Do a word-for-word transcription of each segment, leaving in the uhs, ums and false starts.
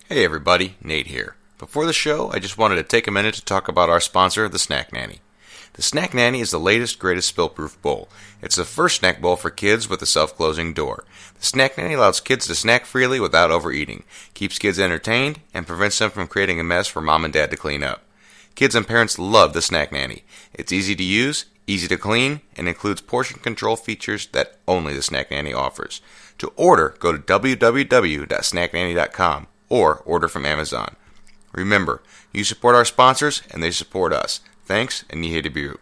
Hey everybody, Nate here. Before the show, I just wanted to take a minute to talk about our sponsor, the Snack Nanny. The Snack Nanny is the latest, greatest spill-proof bowl. It's the first snack bowl for kids with a self-closing door. The Snack Nanny allows kids to snack freely without overeating, keeps kids entertained, and prevents them from creating a mess for mom and dad to clean up. Kids and parents love the Snack Nanny. It's easy to use, easy to clean, and includes portion control features that only the Snack Nanny offers. To order, go to w w w dot snack nanny dot com. or order from Amazon. Remember, you support our sponsors and they support us. Thanks, and Nihei de Biru.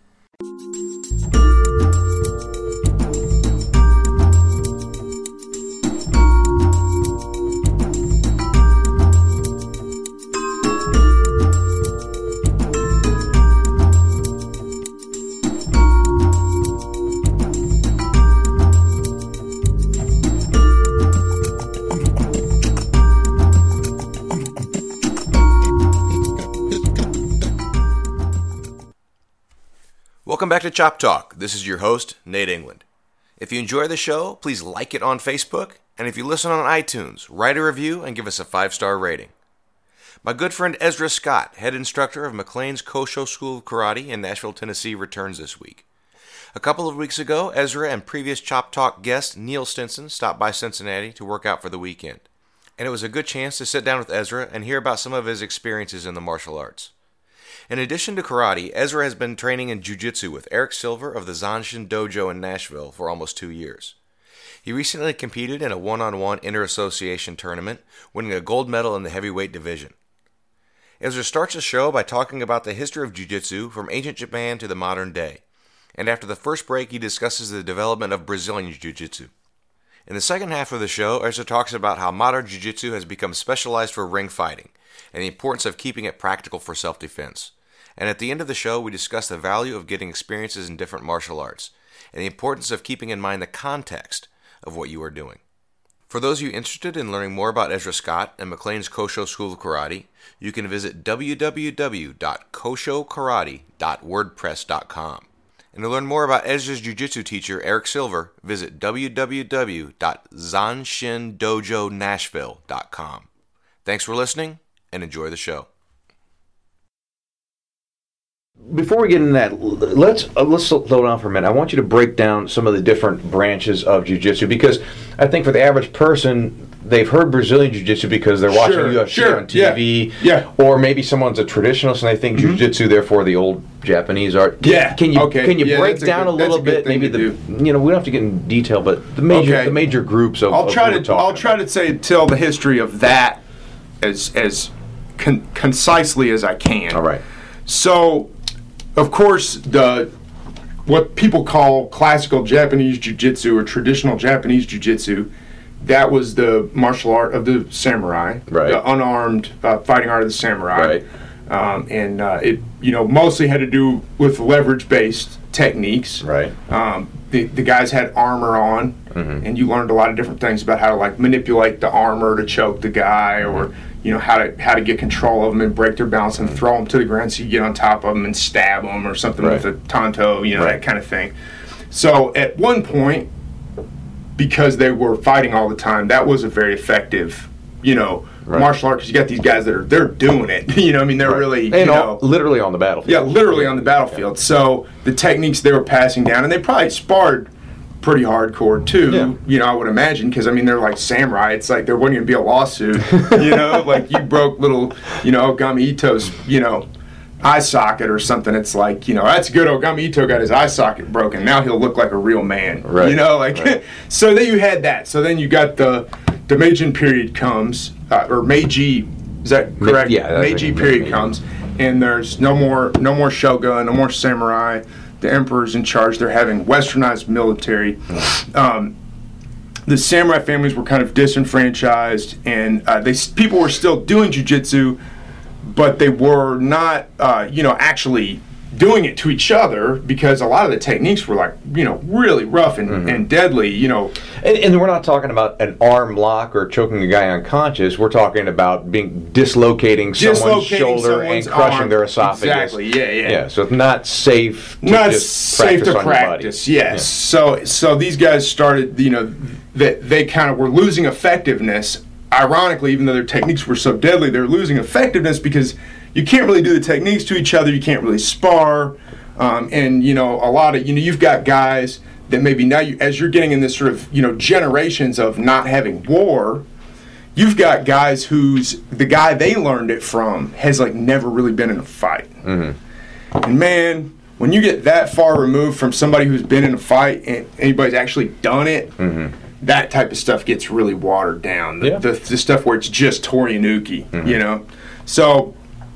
Welcome back to Chop Talk. This is your host, Nate England. If you enjoy the show, please like it on Facebook, and if you listen on iTunes, write a review and give us a five-star rating. My good friend Ezra Scott, head instructor of McLean's Kosho School of Karate in Nashville, Tennessee, returns this week. A couple of weeks ago, Ezra and previous Chop Talk guest Neil Stinson stopped by Cincinnati to work out for the weekend, and it was a good chance to sit down with Ezra and hear about some of his experiences in the martial arts. In addition to karate, Ezra has been training in jiu-jitsu with Eric Silver of the Zanshin Dojo in Nashville for almost two years. He recently competed in a one-on-one inter-association tournament, winning a gold medal in the heavyweight division. Ezra starts the show by talking about the history of jiu-jitsu from ancient Japan to the modern day, and after the first break he discusses the development of Brazilian jiu-jitsu. In the second half of the show, Ezra talks about how modern jiu-jitsu has become specialized for ring fighting, and the importance of keeping it practical for self-defense. And at the end of the show, we discuss the value of getting experiences in different martial arts, and the importance of keeping in mind the context of what you are doing. For those of you interested in learning more about Ezra Scott and McLean's Kosho School of Karate, you can visit w w w dot kosho karate dot wordpress dot com. And to learn more about Ezra's jiu-jitsu teacher, Eric Silver, visit w w w dot zanshin dojo nashville dot com. Thanks for listening, and enjoy the show. Before we get into that, let's uh, let's slow down for a minute. I want you to break down some of the different branches of jiu-jitsu, because I think for the average person, they've heard Brazilian jiu-jitsu because they're watching sure, U F C sure, on T V, yeah, yeah. Or maybe someone's a traditionalist and they think mm-hmm. jiu-jitsu, therefore the old Japanese art. Yeah. Can you okay. can you yeah, break a down good, a little a bit? Maybe the do. you know we don't have to get in detail, but the major okay. the major groups of. I'll of try what to we're I'll try about. to say tell the history of that as as con- concisely as I can. All right. So, of course, the what people call classical Japanese jiu-jitsu or traditional Japanese jiu-jitsu, that was the martial art of the samurai, right. the unarmed uh, fighting art of the samurai. Right. Um, and uh, it, you know, mostly had to do with leverage-based techniques. Right. Um, the the guys had armor on, mm-hmm. and you learned a lot of different things about how to like manipulate the armor to choke the guy, mm-hmm. or you know how to how to get control of them and break their balance and throw them to the ground so you get on top of them and stab them or something right. with a tanto, you know, right. that kind of thing. So at one point, because they were fighting all the time, that was a very effective, you know, right. martial art, because you got these guys that are they're doing it. You know, I mean, they're right. really and you all, know literally on the battlefield. Yeah, literally on the battlefield. Yeah. So the techniques they were passing down, and they probably sparred pretty hardcore too. Yeah. You know, I would imagine, because I mean they're like samurai. It's like there wasn't going to be a lawsuit. You know, like you broke little, you know, Ogami Ito's, you know, eye socket or something. It's like, you know, that's good. Ogami Ito got his eye socket broken. Now he'll look like a real man. Right. You know, like right. So then you had that. So then you got the the Meijin period comes, uh, or Meiji. Is that correct? Yeah. Meiji period Meiji. comes, and there's no more no more shogun, no more samurai. The emperor's in charge. They're having westernized military. Um, the samurai families were kind of disenfranchised, and uh, they people were still doing jiu-jitsu, but they were not, uh, you know, actually doing it to each other, because a lot of the techniques were like, you know, really rough and, mm-hmm. and deadly, you know. And, and we're not talking about an arm lock or choking a guy unconscious. We're talking about being dislocating, dislocating someone's shoulder someone's and crushing arm. their esophagus. Exactly. Yeah, yeah. Yeah. So it's not safe. To not just safe practice to on practice. your body. Yes. Yeah. So so these guys started, you know, that they kind of were losing effectiveness ironically, even though their techniques were so deadly, they're losing effectiveness because you can't really do the techniques to each other. You can't really spar. Um, and, you know, a lot of, you know, you've got guys that maybe now, you, as you're getting in this sort of, you know, generations of not having war, you've got guys who's, the guy they learned it from has, like, never really been in a fight. Mm-hmm. And, man, when you get that far removed from somebody who's been in a fight and anybody's actually done it, mm-hmm. that type of stuff gets really watered down. The, yeah. the, the stuff where it's just Torianuki, mm-hmm. you know? So,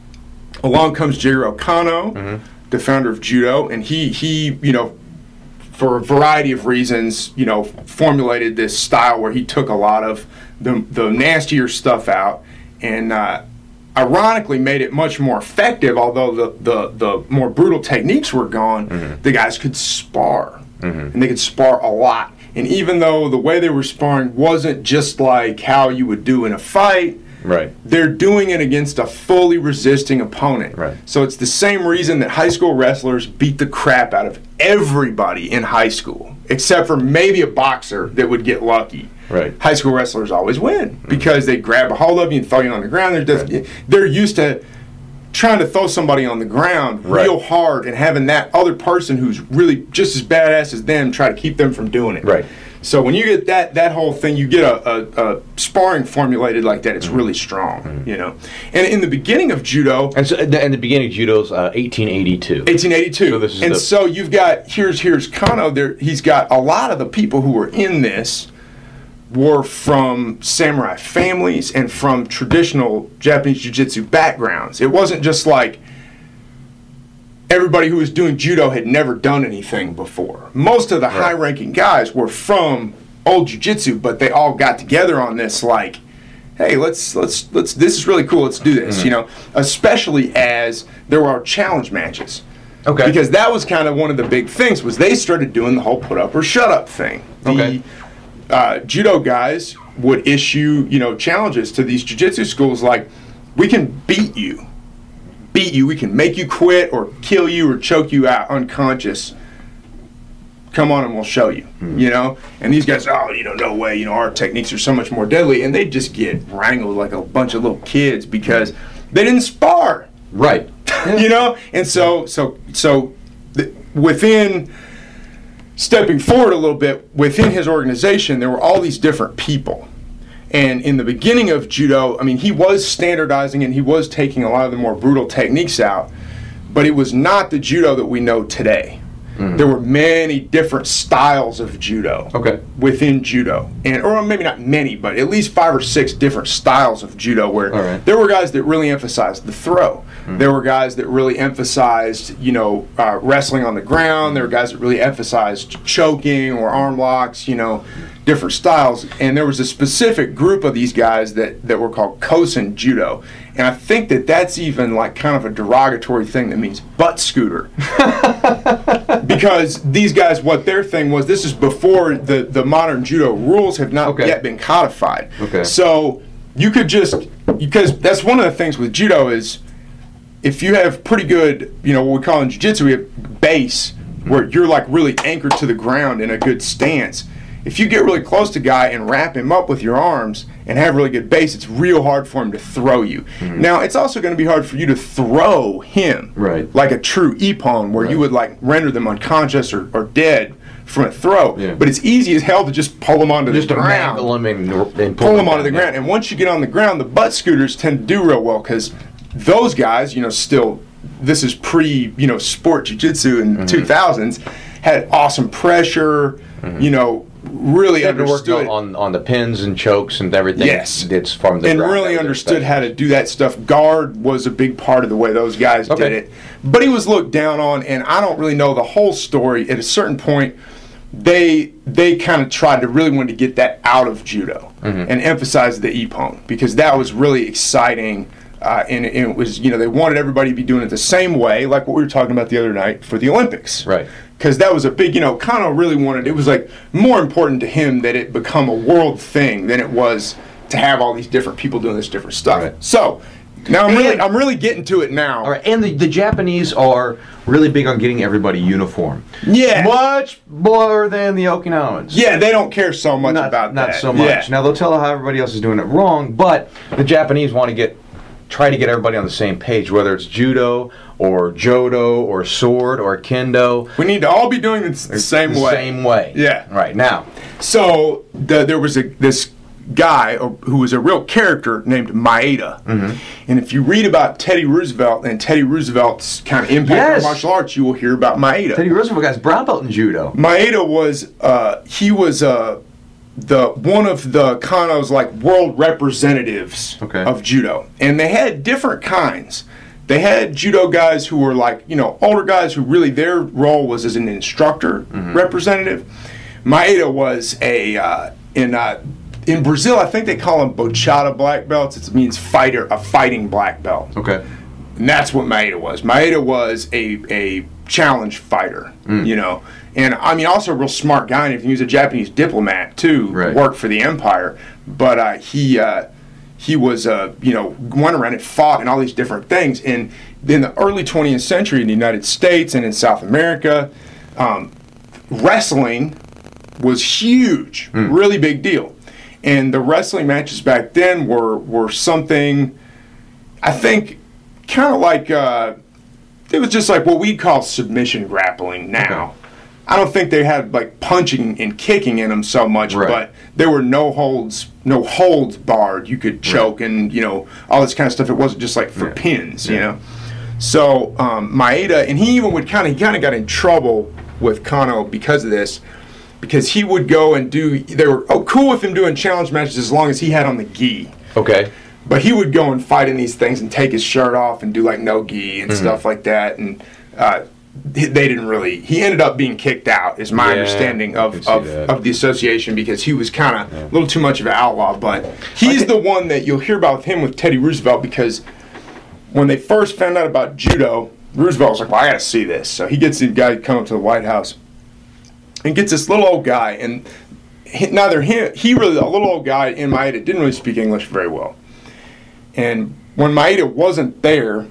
along comes Jigoro Kano, mm-hmm. the founder of Judo, and he, he, you know, for a variety of reasons, you know, formulated this style where he took a lot of the, the nastier stuff out and uh, ironically made it much more effective, although the, the, the more brutal techniques were gone, mm-hmm. the guys could spar, mm-hmm. and they could spar a lot. And even though the way they were sparring wasn't just like how you would do in a fight, right, they're doing it against a fully resisting opponent. Right. So it's the same reason that high school wrestlers beat the crap out of everybody in high school, except for maybe a boxer that would get lucky. Right. High school wrestlers always win because they grab a hold of you and throw you on the ground. They're, just, right. they're used to trying to throw somebody on the ground right. real hard and having that other person who's really just as badass as them try to keep them from doing it. Right. So when you get that that whole thing, you get a, a, a sparring formulated like that. It's mm-hmm. really strong, mm-hmm. you know. And in the beginning of judo, and so in the beginning of judo's uh, eighteen eighty-two. eighteen eighty-two. So this is and the... so you've got here's here's Kano. There, he's got a lot of the people who were in this were from samurai families and from traditional Japanese jiu-jitsu backgrounds. It wasn't just like everybody who was doing judo had never done anything before. Most of the right. high-ranking guys were from old jiu-jitsu, but they all got together on this like, hey, let's let's let's this is really cool. Let's do this, mm-hmm. you know. Especially as there were challenge matches. Okay. Because that was kind of one of the big things was they started doing the whole put up or shut up thing. The, okay. Uh, judo guys would issue, you know, challenges to these jiu-jitsu schools like, we can beat you. beat you, we can make you quit or kill you or choke you out unconscious. Come on and we'll show you, mm-hmm. you know? And these guys, oh, you know, no way, you know, our techniques are so much more deadly. And they just get wrangled like a bunch of little kids because they didn't spar. Right. you know? And so, so, so th- within... Stepping forward a little bit, within his organization, there were all these different people. And in the beginning of judo, I mean, he was standardizing and he was taking a lot of the more brutal techniques out, but it was not the judo that we know today. Mm-hmm. There were many different styles of judo okay. within judo. And or maybe not many, but at least five or six different styles of judo where right. there were guys that really emphasized the throw. Mm-hmm. There were guys that really emphasized, you know, uh, wrestling on the ground. There were guys that really emphasized choking or arm locks, you know, different styles. And there was a specific group of these guys that, that were called Kosen Judo. And I think that that's even like kind of a derogatory thing that means butt scooter. Because these guys, what their thing was, this is before the, the modern judo rules have not okay. yet been codified. Okay. So you could just, because that's one of the things with judo is if you have pretty good, you know, what we call in jiu-jitsu, we have base, where you're like really anchored to the ground in a good stance. If you get really close to a guy and wrap him up with your arms and have really good base, it's real hard for him to throw you. Mm-hmm. Now, it's also going to be hard for you to throw him, right. like a true ippon, where right. you would like render them unconscious or, or dead from a throw. Yeah. But it's easy as hell to just pull them onto just the ground. Just to mangle them and, and pull, pull them onto down, the ground. yeah. And once you get on the ground, the butt scooters tend to do real well because those guys, you know, still, this is pre, you know, sport jiu-jitsu in the mm-hmm. two thousands, had awesome pressure, mm-hmm. you know, really understood on on the pins and chokes and everything. Yes, it's from the and really understood how to do that stuff. Guard was a big part of the way those guys okay. did it, but he was looked down on. And I don't really know the whole story. At a certain point, they they kind of tried to really want to get that out of judo mm-hmm. and emphasize the ippon because that was really exciting. Uh, and, and it was, you know, they wanted everybody to be doing it the same way, like what we were talking about the other night for the Olympics. Right. Because that was a big, you know, Kano really wanted, it was like more important to him that it become a world thing than it was to have all these different people doing this different stuff. Right. So, Now I'm really, And- I'm really getting to it now. All right, and the, the Japanese are really big on getting everybody uniform. Yeah. Much more than the Okinawans. Yeah, they don't care so much not, about not that. so much. Yeah. Now they'll tell how everybody else is doing it wrong, but the Japanese want to get try to get everybody on the same page, whether it's judo or jodo or sword or kendo. We need to all be doing it the same the way. Same way. Yeah. Right now. So the, there was a this guy who was a real character named Maeda, Mm-hmm. and if you read about Teddy Roosevelt and Teddy Roosevelt's kind of impact Yes. on martial arts, you will hear about Maeda. Teddy Roosevelt got his brown belt in judo. Maeda was uh, he was uh, the one of the Kano's like world representatives Okay. of judo, and they had different kinds. They had judo guys who were like, you know, older guys who really their role was as an instructor representative. Maeda was a uh, in uh, in Brazil, I think they call them bochada black belts. It means fighter, a fighting black belt. Okay. And that's what Maeda was. Maeda was a a challenge fighter, you know. And I mean, also a real smart guy. And if he was a Japanese diplomat too, Right. worked for the empire. But uh, he uh, he was uh, you know went around and fought and all these different things. And in the early twentieth century in the United States and in South America, um, wrestling was huge, really big deal. And the wrestling matches back then were were something, I think, kind of like uh, it was just like what we'd call submission grappling now. Okay. I don't think they had like punching and kicking in them so much, Right. but there were no holds, no holds barred. You could choke and you know all this kind of stuff. It wasn't just like for Yeah. pins, you Yeah. know. So um, Maeda, and he even would kind of he kind of got in trouble with Kano because of this, because he would go and do. They were oh, cool with him doing challenge matches as long as he had on the gi. Okay. But he would go and fight in these things and take his shirt off and do like no gi and stuff like that. And uh, they didn't really. He ended up being kicked out, is my Yeah, understanding I of can see of, that. of the association, because he was kind of a little too much of an outlaw. But he's the one that you'll hear about with him with Teddy Roosevelt, because when they first found out about judo, Roosevelt was like, "Well, I got to see this." So he gets the guy to come up to the White House and gets this little old guy, and he, neither him, he really, a little old guy in Maeda didn't really speak English very well. And when Maeda wasn't there,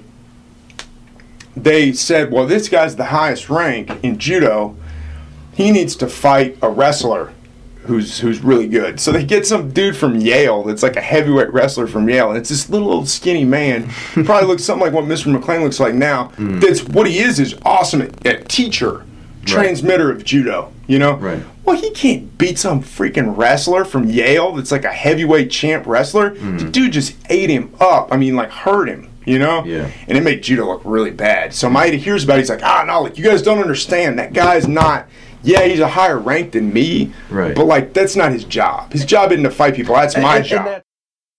they said, well, this guy's the highest rank in judo. He needs to fight a wrestler who's who's really good. So they get some dude from Yale that's like a heavyweight wrestler from Yale, and it's this little old skinny man. He probably looks something like what Mister McLean looks like now. That's what he is, is awesome at, at teacher, transmitter of judo, you know? Right. Well, he can't beat some freaking wrestler from Yale that's like a heavyweight champ wrestler. The dude just ate him up. I mean, like, hurt him, you know? Yeah. And it made judo look really bad. So Maeda hears about it. He's like, ah, no, like, you guys don't understand. That guy's not, yeah, he's a higher rank than me. Right. But, like, that's not his job. His job isn't to fight people. That's my And- and job. that-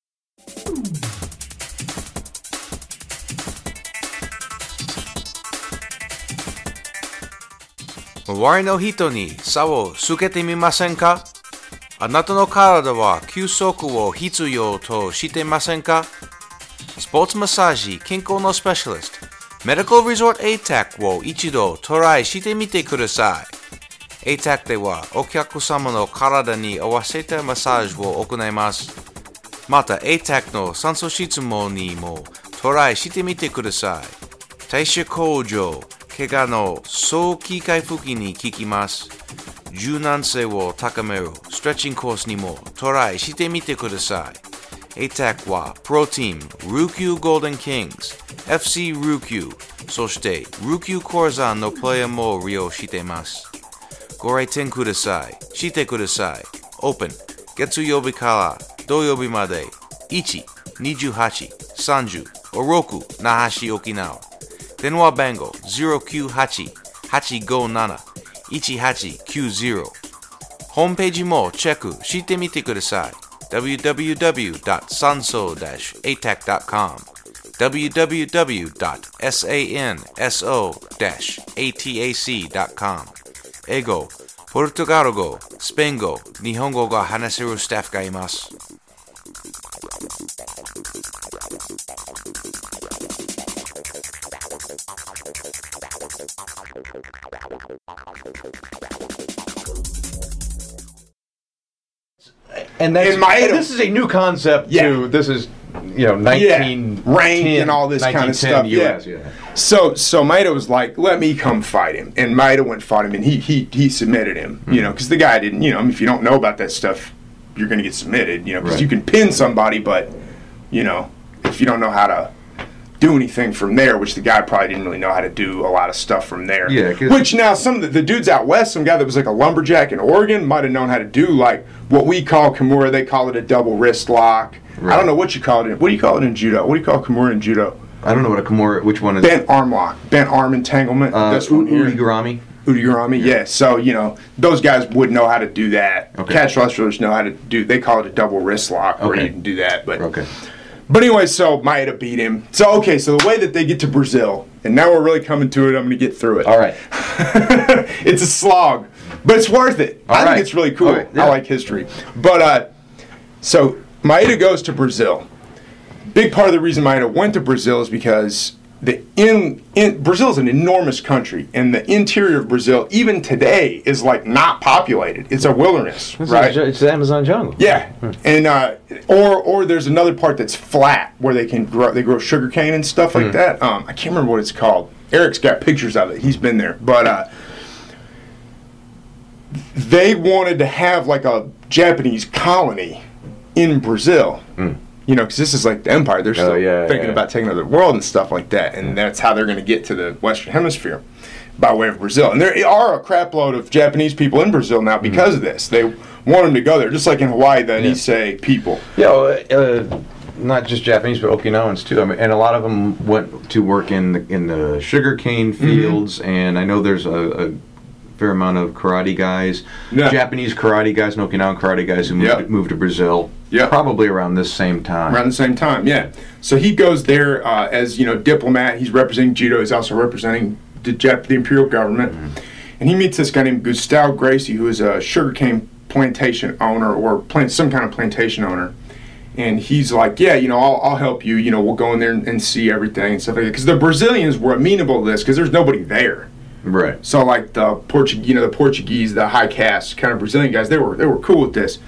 周りの人に差をつけてみませんか？あなたの体は休息を必要としてませんか？スポーツマッサージ健康のスペシャリスト、メディカルリゾート エーテック を一度トライしてみてください。エーテック ではお客様の体に合わせたマッサージを行います。また エーテック の酸素質問にもトライしてみてください。代謝向上、怪我の早期回復に効きます。柔軟性を高めるストレッチングコースにもトライしてみてください。エーテック はプロチーム、ルーキューゴールデンキングス、エフシー ルーキュー、そしてルーキューコーザンのプレイヤーも利用しています。ご来店ください。してください。オープン。月曜日から土曜日まで。いち、にじゅうはち、さんじゅう、ろく、那覇市沖縄。電話番号 ゼロきゅうはち、はちごなな、いちはちきゅうゼロ。ホームページもチェックしてみてください。ダブリューダブリューダブリュードットサンソー エーテック ドット コム ダブリューダブリューダブリュードット サンソー エーティーエーシー ドット コム 英語、ポルトガル語、スペイン語、日本語が話せるスタッフがいます。 And that's In Maeda- and this is a new concept Yeah. too. This is you know, nineteen yeah, rank and all this kind of stuff. U S, yeah. yeah. So so Maida was like, let me come fight him, and Maida went and fought him, and he he he submitted him. Mm-hmm. You know, because the guy didn't. You know, I mean, if you don't know about that stuff, you're going to get submitted. You know, because right. you can pin somebody, but you know, if you don't know how to do anything from there, which the guy probably didn't really know how to do a lot of stuff from there. Yeah. Which now some of the, the dudes out west, some guy that was like a lumberjack in Oregon might have known how to do like what we call Kimura. They call it a double wrist lock. Right. I don't know what you call it. In, what do you call it in judo? What do you call Kimura in judo? I don't know what a Kimura. Which one is bent arm lock, bent arm entanglement. Uh, this one here. Urigurami. Urigurami. Yeah. yeah. So you know those guys would know how to do that. Okay. Catch wrestlers know how to do. They call it a double wrist lock, where okay. you can do that. But okay. But anyway, so Maida beat him. So, okay, so the way that they get to Brazil, and now we're really coming to it, I'm going to get through it. All right. It's a slog, but it's worth it. All I right. think it's really cool. Right. Yeah. I like history. But, uh, so Maida goes to Brazil. Big part of the reason Maida went to Brazil is because the in, in Brazil is an enormous country, and the interior of Brazil, even today, is like not populated. It's a wilderness, it's right? A, it's the Amazon jungle. Yeah, hmm. and uh, or or there's another part that's flat where they can grow they grow sugarcane and stuff like hmm. that. Um, I can't remember what it's called. Eric's got pictures of it. He's been there, but uh, they wanted to have like a Japanese colony in Brazil. Hmm. You know, because this is like the empire. They're still oh, yeah, thinking yeah. about taking over the world and stuff like that. And that's how they're going to get to the Western Hemisphere, by way of Brazil. And there are a crap load of Japanese people in Brazil now because mm-hmm. of this. They want them to go there, just like in Hawaii, the yeah. Nisei people. Yeah, well, uh, not just Japanese, but Okinawans too. I mean, and a lot of them went to work in the, in the sugarcane fields. Mm-hmm. And I know there's a, a fair amount of karate guys, yeah. Japanese karate guys and Okinawan karate guys who moved, yep. moved to Brazil. Yeah, probably around this same time. Around the same time, yeah. So he goes there uh, as you know diplomat. He's representing judo. He's also representing the, Jap- the imperial government, mm-hmm. and he meets this guy named Gustavo Gracie, who is a sugarcane plantation owner or plant some kind of plantation owner. And he's like, yeah, you know, I'll, I'll help you. You know, we'll go in there and, and see everything and stuff like that. Because the Brazilians were amenable to this because there's nobody there. Right. So like the Portuguese, you know, the Portuguese, the high caste kind of Brazilian guys, they were they were cool with this.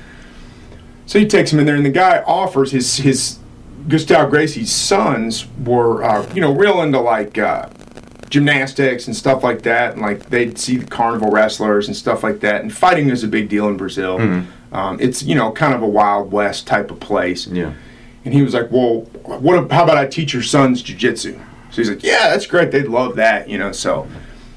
So he takes him in there, and the guy offers his his Gustavo Gracie's sons were uh, you know real into like uh, gymnastics and stuff like that, and like they'd see the carnival wrestlers and stuff like that. And fighting is a big deal in Brazil. Mm-hmm. Um, it's you know kind of a Wild West type of place. Yeah. And he was like, well, what? How about I teach your sons jiu-jitsu? So he's like, yeah, that's great. They'd love that, you know. So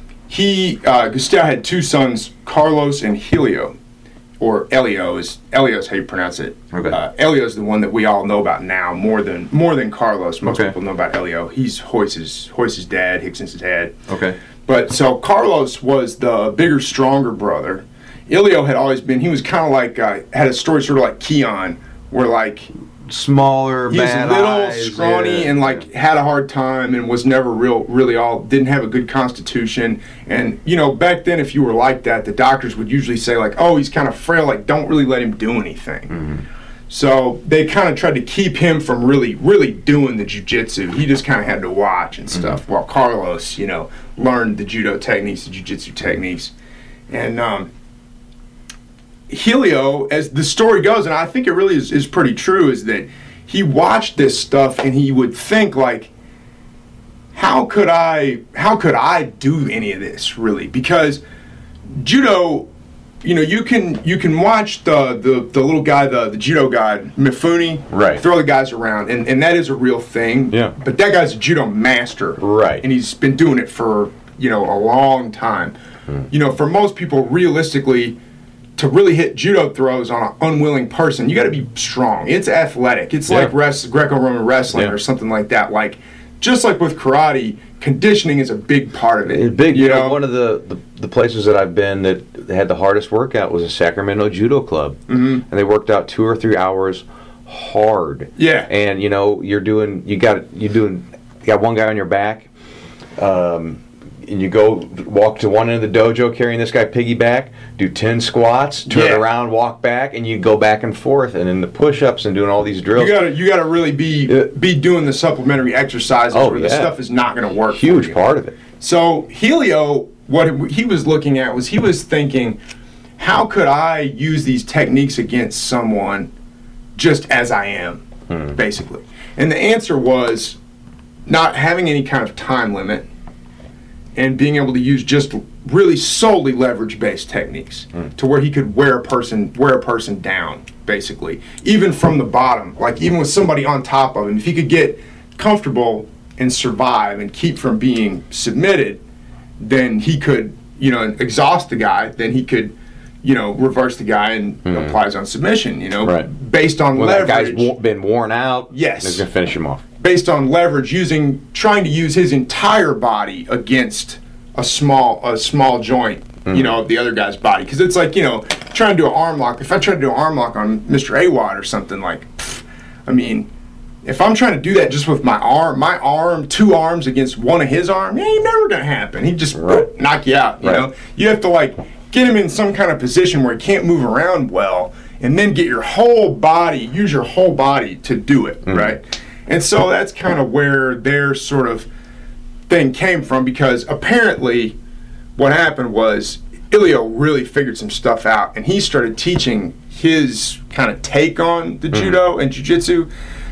he uh, Gustavo had two sons, Carlos and Helio. Or Elio is Elio's how you pronounce it. Okay. Uh, Elio's the one that we all know about now more than more than Carlos. Most okay. people know about Elio. He's Hoyce's Hoyce's dad, Hickson's dad. Okay. But so Carlos was the bigger, stronger brother. Elio had always been. He was kind of like uh, had a story sort of like Keon, where like smaller, he was bad little, eyes, scrawny, yeah. and like had a hard time, and was never real, really all didn't have a good constitution. And you know, back then, if you were like that, the doctors would usually say like, "Oh, he's kind of frail. Like, don't really let him do anything." Mm-hmm. So they kind of tried to keep him from really, really doing the jiu-jitsu. He just kind of had to watch and stuff. Mm-hmm. While Carlos, you know, learned the judo techniques, the jiu-jitsu techniques, and um, Helio, as the story goes, and I think it really is, is pretty true, is that he watched this stuff and he would think like, how could I, how could I do any of this really? Because judo, you know, you can you can watch the the, the little guy, the, the judo guy, Mifune, right. throw the guys around, and, and that is a real thing. Yeah. But that guy's a judo master, right? And he's been doing it for you know a long time. Hmm. You know, for most people, realistically, to really hit judo throws on an unwilling person, you got to be strong. It's athletic. It's yeah. like rest, Greco-Roman wrestling yeah. or something like that. Like, just like with karate, conditioning is a big part of it. It's big. You, you know? know, one of the, the, the places that I've been that had the hardest workout was a Sacramento Judo Club. Mm-hmm. And they worked out two or three hours hard. Yeah. And, you know, you're doing, you got, you're doing, you got one guy on your back, um, and you go walk to one end of the dojo carrying this guy piggyback, do ten squats, turn yeah. around, walk back, and you go back and forth, and then the push-ups and doing all these drills. You gotta you gotta really be uh, be doing the supplementary exercises oh, where yeah. the stuff is not going to work. Huge part of it. So Helio, what he was looking at was he was thinking, how could I use these techniques against someone just as I am, hmm. basically. And the answer was not having any kind of time limit and being able to use just really solely leverage-based techniques mm. to where he could wear a person wear a person down, basically, even from the bottom, like even with somebody on top of him. If he could get comfortable and survive and keep from being submitted, then he could, you know, exhaust the guy. Then he could, you know, reverse the guy and mm. apply his own submission. You know, right. based on well, leverage. That guy's been worn out. Yes, he's gonna finish him off. Based on leverage, using trying to use his entire body against a small a small joint, mm-hmm. you know, of the other guy's body. Because it's like, you know, trying to do an arm lock. If I try to do an arm lock on Mister Awad or something, like, pff, I mean, if I'm trying to do that just with my arm, my arm, two arms against one of his arm, it ain't never gonna happen. He'd just right. knock you out. You right. know, you have to like get him in some kind of position where he can't move around well, and then get your whole body, use your whole body to do it, mm-hmm. right? And so that's kind of where their sort of thing came from, because apparently what happened was Ilio really figured some stuff out, and he started teaching his kind of take on the mm-hmm. judo and jiu-jitsu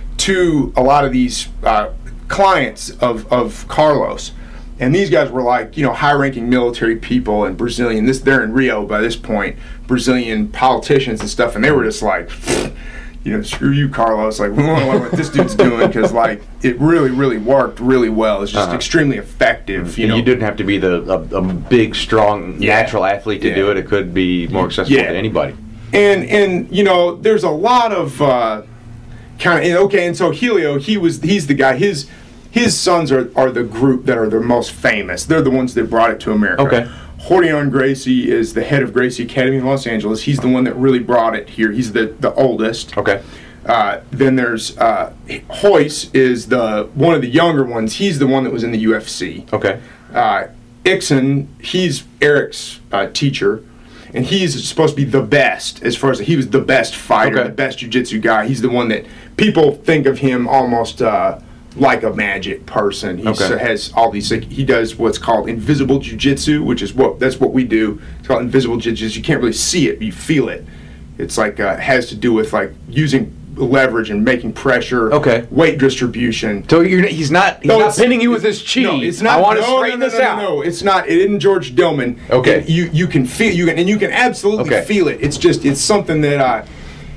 to a lot of these uh, clients of, of Carlos. And these guys were like, you know, high-ranking military people and Brazilian, this they're in Rio by this point, Brazilian politicians and stuff, and they were just like, you know, screw you, Carlos. Like, we want to learn what this dude's doing, because, like, it really, really worked really well. It's just uh-huh. extremely effective. You and know, you didn't have to be the a, a big, strong, yeah. natural athlete to yeah. do it. It could be more accessible yeah. to anybody. And and you know, there's a lot of uh, kind of okay. And so Helio, he was he's the guy. His his sons are are the group that are the most famous. They're the ones that brought it to America. Okay. Rorion Gracie is the head of Gracie Academy in Los Angeles. He's the one that really brought it here. He's the, the oldest. Okay. Uh, then there's uh, Royce is the one of the younger ones. He's the one that was in the U F C. Okay. Uh, Ixon, he's Eric's uh, teacher, and he's supposed to be the best as far as he was the best fighter, okay. the best jiu-jitsu guy. He's the one that people think of him almost uh, like a magic person. He okay. has all these. Like, he does what's called invisible jiu-jitsu, which is what that's what we do. It's called invisible jiu-jitsu. You can't really see it, but you feel it. It's like uh, has to do with like using leverage and making pressure. Okay. Weight distribution. So you're, he's not he's no, not pinning you with his chi. No, it's not. I want no, to straighten no, no, this no, out. No, no, it's not. It isn't George Dillman. Okay. It, you you can feel you can and you can absolutely okay. feel it. It's just it's something that I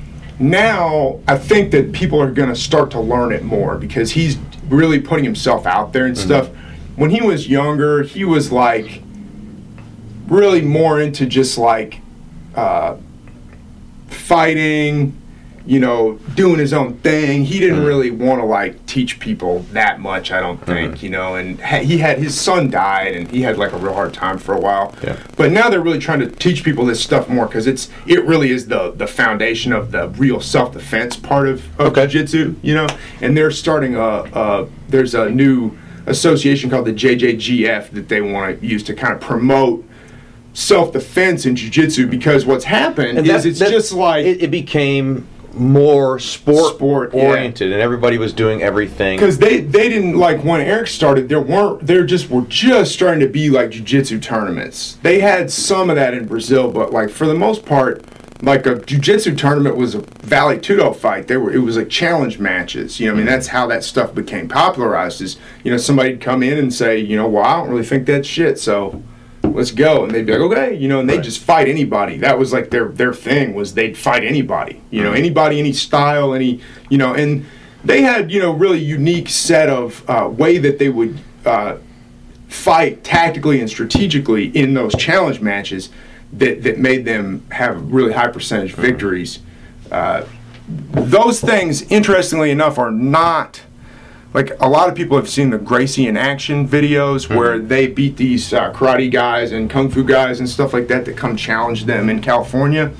now I think that people are going to start to learn it more, because he's really putting himself out there and mm-hmm. stuff. When he was younger, he was like really more into just like uh, fighting, you know, doing his own thing. He didn't mm-hmm. really want to like teach people that much, I don't think, mm-hmm. you know. And ha- he had his son died, and he had like a real hard time for a while. Yeah. But now they're really trying to teach people this stuff more, because it's it really is the the foundation of the real self-defense part of, of okay. jiu-jitsu, you know. And they're starting a, a there's a new association called the J J G F that they want to use to kind of promote self-defense in jiu-jitsu, because what's happened and is that, it's that, just like it, it became more sport, sport oriented, yeah. and everybody was doing everything. Because they, they didn't, like, when Eric started, there weren't, there just were just starting to be, like, jiu-jitsu tournaments. They had some of that in Brazil, but, like, for the most part, like, a jiu-jitsu tournament was a Vale Tudo fight. They were, it was, like, challenge matches. You know, I mean, mm-hmm. that's how that stuff became popularized, is, you know, somebody'd come in and say, you know, well, I don't really think that's shit, so let's go. And they'd be like, okay, you know, and they'd right. just fight anybody. That was like their their thing, was they'd fight anybody, you know, mm-hmm. anybody, any style, any, you know, and they had, you know, really unique set of uh, way that they would uh, fight tactically and strategically in those challenge matches that, that made them have really high percentage mm-hmm. victories. Uh, those things, interestingly enough, are not... Like, a lot of people have seen the Gracie in action videos mm-hmm. where they beat these uh, karate guys and kung fu guys and stuff like that that come challenge them in California.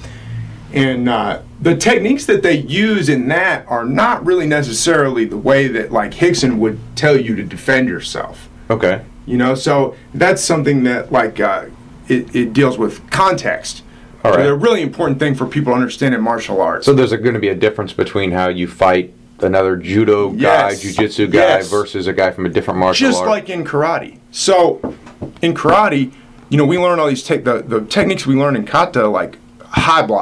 And uh, the techniques that they use in that are not really necessarily the way that, like, Rickson would tell you to defend yourself. Okay. You know, so that's something that, like, uh, it, it deals with context. All right. They're a really important thing for people to understand in martial arts. So there's going to be a difference between how you fight another judo guy, yes. jiu-jitsu guy yes. versus a guy from a different martial Just art. Just like in karate. So, in karate, you know, we learn all these te- the, the techniques we learn in kata, like high block,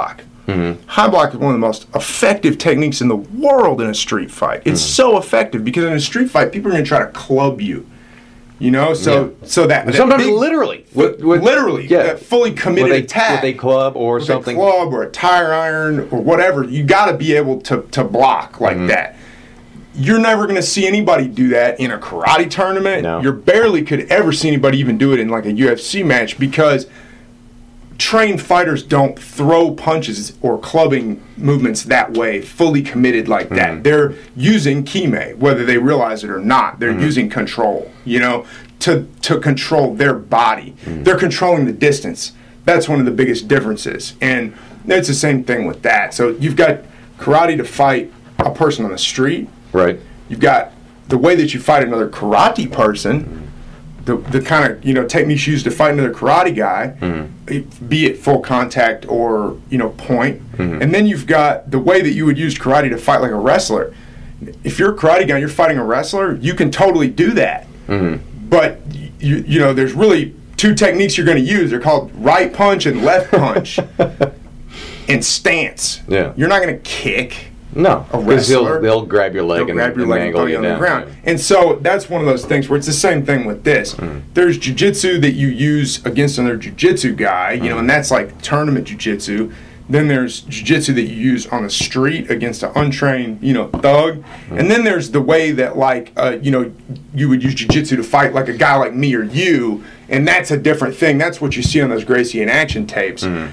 Mm-hmm. High block is one of the most effective techniques in the world in a street fight. It's mm-hmm. so effective because in a street fight, people are going to try to club you. You know, so yeah. so that, that sometimes big, literally, with, with, literally, yeah. that fully committed with a, attack with a club or with something, a club or a tire iron or whatever. You got to be able to to block like mm-hmm. that. You're never going to see anybody do that in a karate tournament. No. You barely could ever see anybody even do it in like a U F C match because trained fighters don't throw punches or clubbing movements that way, fully committed like that. Mm-hmm. They're using kime, whether they realize it or not. They're mm-hmm. using control, you know, to to control their body. Mm-hmm. They're controlling the distance. That's one of the biggest differences. And it's the same thing with that. So you've got karate to fight a person on the street. Right. You've got the way that you fight another karate person. Mm-hmm. The, the kind of, you know, techniques used to fight another karate guy, mm-hmm. be it full contact or, you know, point. Mm-hmm. And then you've got the way that you would use karate to fight like a wrestler. If you're a karate guy and you're fighting a wrestler, you can totally do that. Mm-hmm. But, you, you know, there's really two techniques you're going to use. They're called right punch and left punch and stance. Yeah. You're not going to kick. No, because they'll, they'll grab your leg they'll and, grab your and leg and angle throw you you on down. the ground. And so that's one of those things where it's the same thing with this. Mm. There's jiu-jitsu that you use against another jiu-jitsu guy, you mm. know, and that's like tournament jiu-jitsu. Then there's jiu-jitsu that you use on the street against an untrained, you know, thug. Mm. And then there's the way that, like, uh, you know, you would use jiu-jitsu to fight like a guy like me or you, and that's a different thing. That's what you see on those Gracie in action tapes. Mm.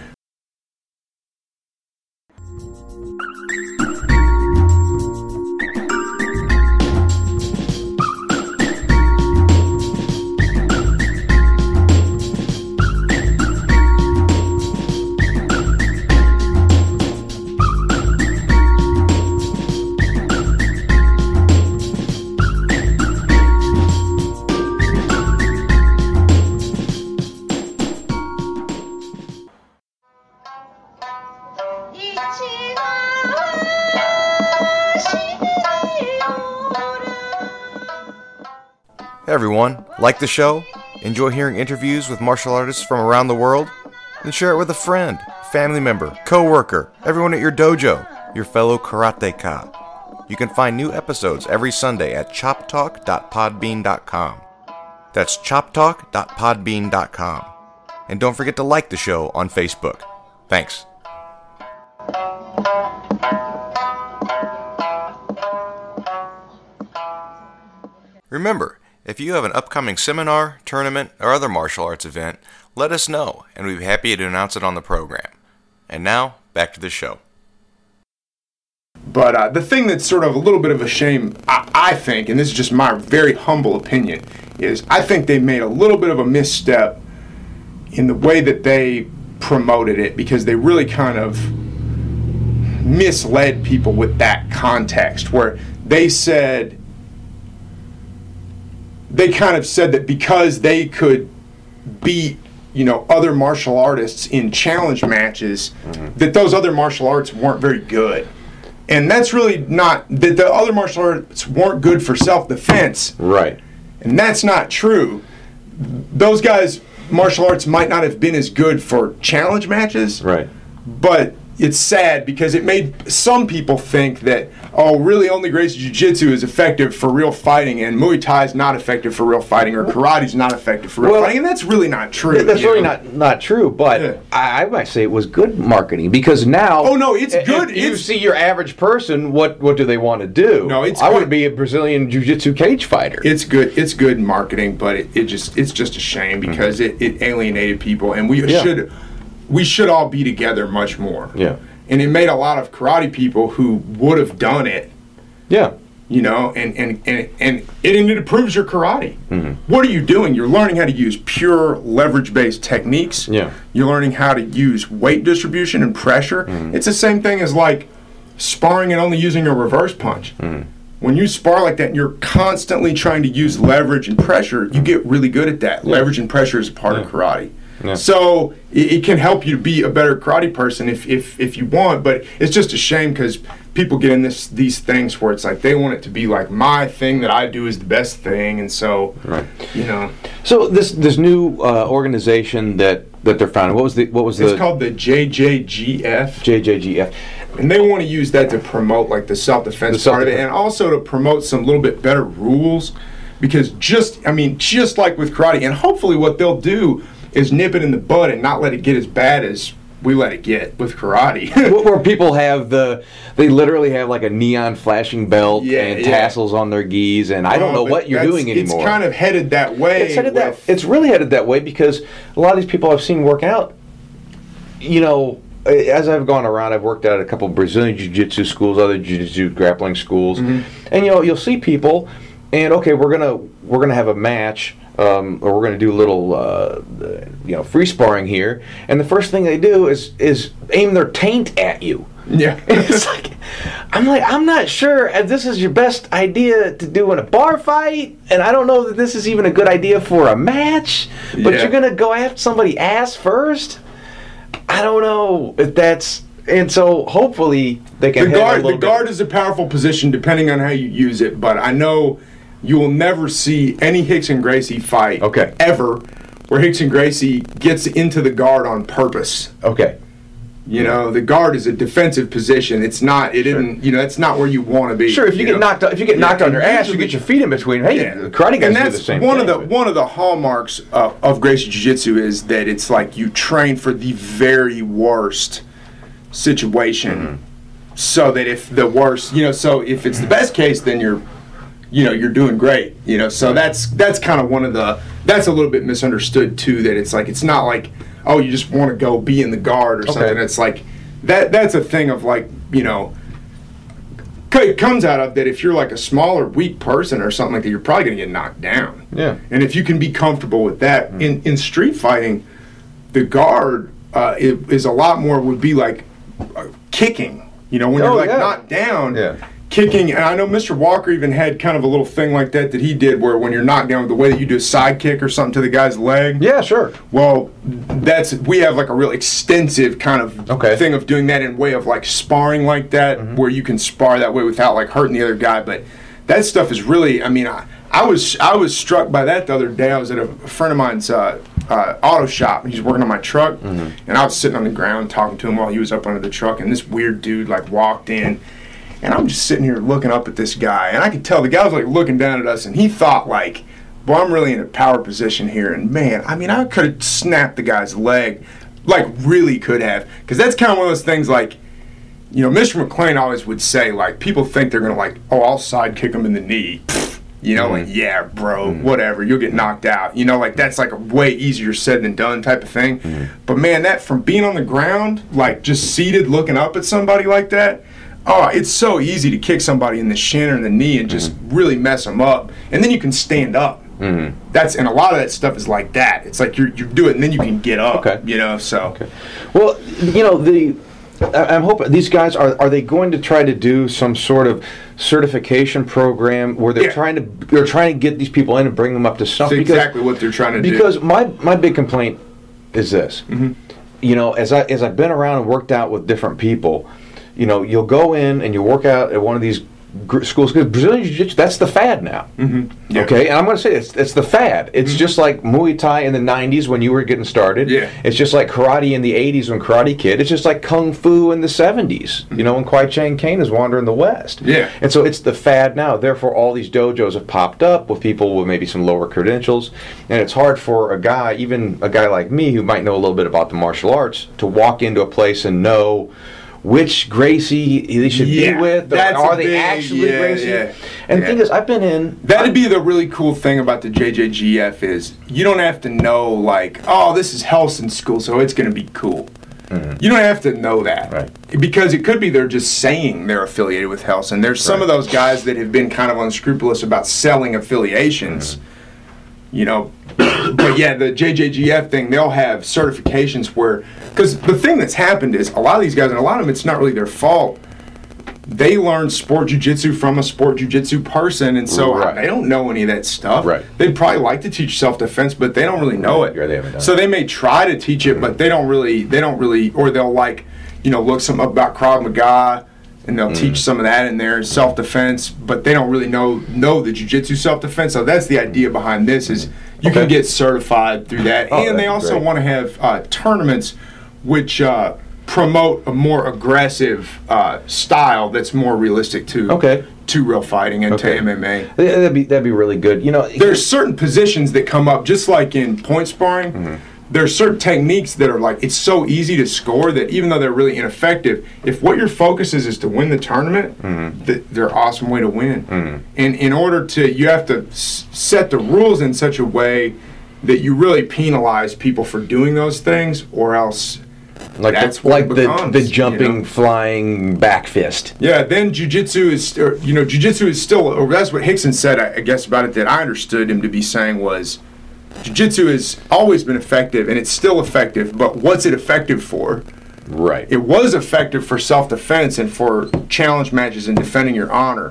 Hey everyone, like the show? Enjoy hearing interviews with martial artists from around the world? Then share it with a friend, family member, co-worker, everyone at your dojo, your fellow karateka. You can find new episodes every Sunday at chop talk dot podbean dot com. That's chop talk dot podbean dot com. And don't forget to like the show on Facebook. Thanks. Remember, if you have an upcoming seminar, tournament, or other martial arts event, let us know, and we'd be happy to announce it on the program. And now, back to the show. But uh, the thing that's sort of a little bit of a shame, I, I think, and this is just my very humble opinion, is I think they made a little bit of a misstep in the way that they promoted it, because they really kind of misled people with that context, where they said... They kind of said that because they could beat, you know, other martial artists in challenge matches, mm-hmm. that those other martial arts weren't very good. And that's really not, that the other martial arts weren't good for self-defense. Right. And that's not true. Those guys' martial arts might not have been as good for challenge matches. Right. But it's sad because it made some people think that, oh, really only Gracie Jiu-Jitsu is effective for real fighting, and Muay Thai is not effective for real fighting, or karate is not effective for real well, fighting, and that's really not true. That's really know? not not true, but yeah. I, I might say it was good marketing, because now... Oh, no, it's good. If you it's, see your average person, what, what do they want to do? No, it's I good. want to be a Brazilian Jiu-Jitsu cage fighter. It's good It's good marketing, but it, it just it's just a shame, because mm-hmm. it, it alienated people, and we yeah. should we should all be together much more. Yeah. And it made a lot of karate people who would have done it. Yeah. You know, and, and, and, and it, and it improves your karate. Mm-hmm. What are you doing? You're learning how to use pure leverage-based techniques. Yeah. You're learning how to use weight distribution and pressure. Mm-hmm. It's the same thing as, like, sparring and only using a reverse punch. Mm-hmm. When you spar like that and you're constantly trying to use leverage and pressure, you get really good at that. Yeah. Leverage and pressure is a part yeah. of karate. Yeah. So it, it can help you to be a better karate person if, if, if you want, but it's just a shame because people get in this these things where it's like they want it to be like my thing that I do is the best thing, and so right. you know. So this this new uh, organization that, that they're founding, what was the what was it's the? It's called the J J G F. J J G F. And they want to use that to promote like the self-defense The part of it, self-defense. and also to promote some little bit better rules, because just I mean just like with karate, and hopefully what they'll do is nip it in the bud and not let it get as bad as we let it get with karate. Where people have the, they literally have like a neon flashing belt Yeah, and yeah. tassels on their gis, and I don't Uh, know but what you're that's- doing anymore. It's kind of headed that way. It's headed that. with- It's really headed that way because a lot of these people I've seen work out. You know, as I've gone around, I've worked out at a couple of Brazilian jiu-jitsu schools, other jiu-jitsu grappling schools, Mm-hmm. and you know, you'll see people, and okay, we're gonna we're gonna have a match. Um, or we're going to do a little, uh, you know, free sparring here, and the first thing they do is is aim their taint at you. Yeah. It's like, I'm like, I'm not sure if this is your best idea to do in a bar fight, and I don't know that this is even a good idea for a match. But Yeah. you're going to go after somebody's ass first. I don't know if that's, and so hopefully they can. The hit a guard, little the bit. guard is a powerful position depending on how you use it, but I know you will never see any Rickson Gracie fight Okay. ever where Rickson Gracie gets into the guard on purpose. Okay. You know, the guard is a defensive position. It's not. It isn't. You know, it's not where you want to be. Sure, if you, get know? knocked, if you get Yeah, knocked on your and ass, you usually- get your feet in between. Hey, Yeah. the karate guys and do that's the same one thing. of the one of the hallmarks of, of Gracie Jiu-Jitsu is that it's like you train for the very worst situation, Mm-hmm. so that if the worst, you know, so if it's the best case, then you're, you know, you're doing great. You know, so that's that's kind of one of the that's a little bit misunderstood too. That it's like it's not like oh you just want to go be in the guard or Okay. something. It's like that that's a thing of like you know. It comes out of that if you're like a smaller, weak person or something like that, you're probably going to get knocked down. Yeah. And if you can be comfortable with that, Mm. in, in street fighting, the guard uh, is, is a lot more, would be like uh, kicking. You know, when Oh, you're like yeah. knocked down, Yeah. kicking. And I know Mister Walker even had kind of a little thing like that that he did where when you're knocked down, the way that you do a side kick or something to the guy's leg. Yeah, sure. Well, that's we have like a real extensive kind of Okay. thing of doing that in way of like sparring like that, Mm-hmm. where you can spar that way without like hurting the other guy. But that stuff is really, I mean, I, I was I was struck by that the other day. I was at a friend of mine's uh, uh, auto shop. He's working on my truck, Mm-hmm. and I was sitting on the ground talking to him while he was up under the truck. And this weird dude like walked in. And I'm just sitting here looking up at this guy, and I could tell the guy was like looking down at us, and he thought like, "Boy, I'm really in a power position here." And man, I mean, I could have snapped the guy's leg, like really could have, because that's kind of one of those things like, you know, Mister McClain always would say like, people think they're gonna like, "Oh, I'll side kick him in the knee," you know, like yeah, bro, whatever, you'll get knocked out, you know, like that's like a way easier said than done type of thing. But man, that from being on the ground, like just seated looking up at somebody like that. Oh, it's so easy to kick somebody in the shin or in the knee and just really mess them up. And then you can stand up. Mm-hmm. That's and a lot of that stuff is like that. It's like you you do it and then you can get up. Okay. You know, so. Okay. Well, you know, the I- I'm hoping these guys are are they going to try to do some sort of certification program where they're Yeah. trying to they're trying to get these people in and bring them up to snuff? That's Because- exactly what they're trying to do. Because my my big complaint is this. Mm-hmm. You know, as I as I've been around and worked out with different people, you know, you'll go in and you work out at one of these gr- schools because Brazilian Jiu-Jitsu, that's the fad now. Mm-hmm. Yeah. Okay, and I'm going to say it's it's the fad. It's just like Muay Thai in the nineties when you were getting started. Yeah. It's just like karate in the eighties when Karate Kid. It's just like Kung Fu in the seventies. You know, when Kwai Chang Caine is wandering the West. Yeah. And so it's the fad now. Therefore, all these dojos have popped up with people with maybe some lower credentials, and it's hard for a guy, even a guy like me who might know a little bit about the martial arts, to walk into a place and know which Gracie he should Yeah, be with. that's Are a they big- actually yeah, Gracie? yeah, and the yeah. thing is, I've been in. That'd be the really cool thing about the J J G F is you don't have to know like, oh, this is Helston School, so it's going to be cool. You don't have to know that. Right. Because it could be they're just saying they're affiliated with Helston. There's some Right. of those guys that have been kind of unscrupulous about selling affiliations. You know, but yeah, the J J G F thing, they'll have certifications where, because the thing that's happened is a lot of these guys, and a lot of them, it's not really their fault. They learned sport jiu-jitsu from a sport jiu-jitsu person, and so Right. they don't know any of that stuff. Right. They'd probably like to teach self-defense, but they don't really know it. Yeah, they haven't done so it. they may try to teach it, but they don't really, they don't really, or they'll like, you know, look some up about Krav Maga, and they'll mm. teach some of that in there, self-defense, but they don't really know know the jiu-jitsu self-defense. So that's the idea behind this, is you okay. can get certified through that. Oh, and they also want to have uh, tournaments which uh, promote a more aggressive uh, style that's more realistic to okay. to real fighting and okay. to M M A. That'd be that'd be really good. You know, there's certain positions that come up, just like in point sparring. Mm-hmm. There's certain techniques that are like, it's so easy to score that even though they're really ineffective, if what your focus is is to win the tournament, mm-hmm. th- they're an awesome way to win. Mm-hmm. And in order to, you have to s- set the rules in such a way that you really penalize people for doing those things, or else like that's the, what like it becomes, the, the jumping, you know? Flying back fist. Yeah, then jiu-jitsu is, or, you know, jiu-jitsu is still, or that's what Rickson said, I, I guess, about it, that I understood him to be saying was, jiu-jitsu has always been effective, and it's still effective, but what's it effective for? Right. It was effective for self-defense and for challenge matches and defending your honor.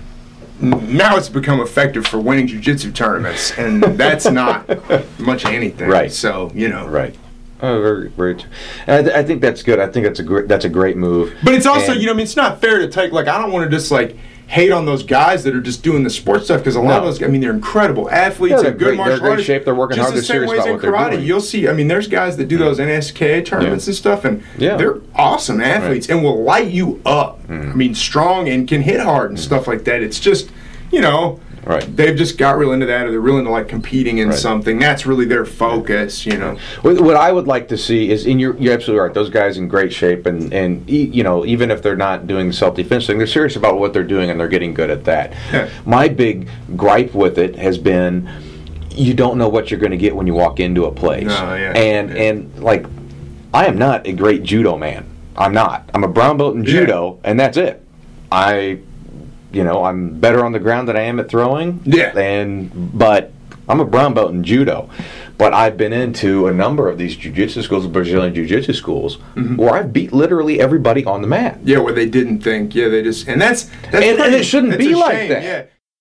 Mm-hmm. Now it's become effective for winning jiu-jitsu tournaments, and that's not much of anything. Right. So, you know. Right. Oh, very, very. T- I, th- I think that's good. I think that's a great. That's a great move. But it's also, and, you know, I mean, it's not fair to take, like, I don't want to just, like, hate on those guys that are just doing the sports stuff, because a lot no. of those, I mean, they're incredible athletes yeah, they're and good great, martial they're artists. They're in great shape. They're working just hard. They're the same serious ways about in what they're karate. doing. You'll see, I mean, there's guys that do those N S K A tournaments yeah. and stuff, and yeah. they're awesome athletes right. and will light you up. Mm. I mean, strong and can hit hard and mm. stuff like that. It's just, you know, right. they've just got real into that, or they're real into, like, competing in right. something. That's really their focus, you know. What I would like to see is, and you're, you're absolutely right, those guys in great shape, and, and you know, even if they're not doing self-defense thing, they're serious about what they're doing, and they're getting good at that. Yeah. My big gripe with it has been, you don't know what you're going to get when you walk into a place. No, yeah, and, yeah. and, like, I am not a great judo man. I'm not. I'm a brown belt in yeah. judo, and that's it. I... You know, I'm better on the ground than I am at throwing. Yeah. And but I'm a brown belt in judo. But I've been into a number of these jiu-jitsu schools, Brazilian jiu-jitsu schools, mm-hmm. where I've beat literally everybody on the mat. Yeah, where they didn't think. Yeah, they just and that's, that's and, pretty, and it shouldn't be like shame, that. Yeah.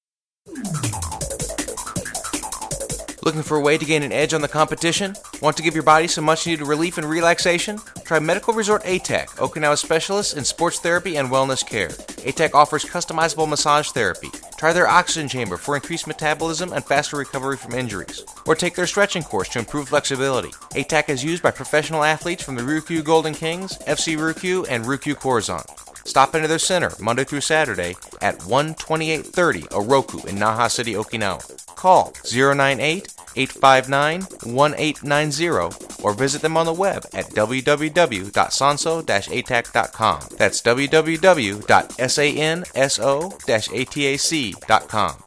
Looking for a way to gain an edge on the competition? Want to give your body some much-needed relief and relaxation? Try Medical Resort A T E C, Okinawa specialists in sports therapy and wellness care. A T E C offers customizable massage therapy. Try their oxygen chamber for increased metabolism and faster recovery from injuries. Or take their stretching course to improve flexibility. A T E C is used by professional athletes from the Ryukyu Golden Kings, F C Ryukyu, and Ryukyu Korzan. Stop into their center Monday through Saturday at one twenty-eight thirty Oroku in Naha City, Okinawa. Call zero nine eight, eight five nine, one eight nine zero or visit them on the web at w w w dot sanso dash a t e c dot com. That's w w w dot sanso dash a t a c dot com.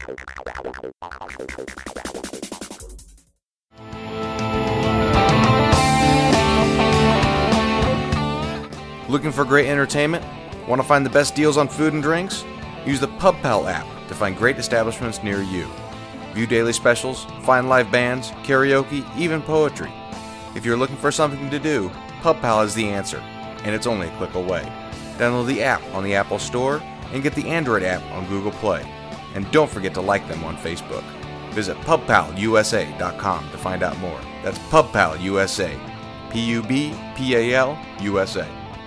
Looking for great entertainment? Want to find the best deals on food and drinks? Use the PubPal app to find great establishments near you. View daily specials, find live bands, karaoke, even poetry. If you're looking for something to do, PubPal is the answer, and it's only a click away. Download the app on the Apple Store and get the Android app on Google Play. And don't forget to like them on Facebook. Visit pub pal u s a dot com to find out more. That's PubPal U S A. P U B P A L U S A.